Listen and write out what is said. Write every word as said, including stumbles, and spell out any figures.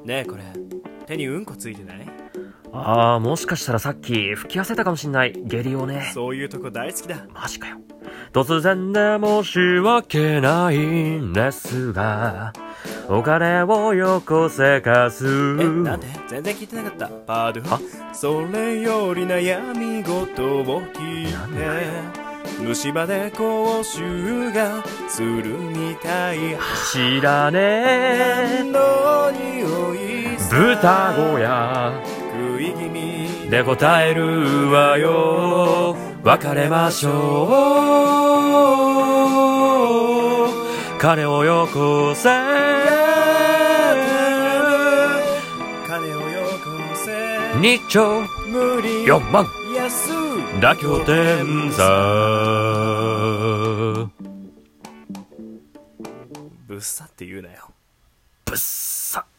ねえこれ手にうんこついてない？ ああ、もしかしたらさっき吹き汗たかもしんない。下痢をね。 そういうとこ大好きだ。 マジかよ。突然で申し訳ないんですが、お金をよこせかす。 え、なんで？全然聞いてなかった。パードゥ。 は？ それより悩み事を聞いて。虫歯で口臭がするみたい。 知らねえ。 何の匂いさ。 豚小屋食い気味で答えるわよ。別れましょう。金をよこせ。 金をよこせ。 にちょう無理よんまん安妥協点差。 ぶっさって言うなよ。 ぶっさ。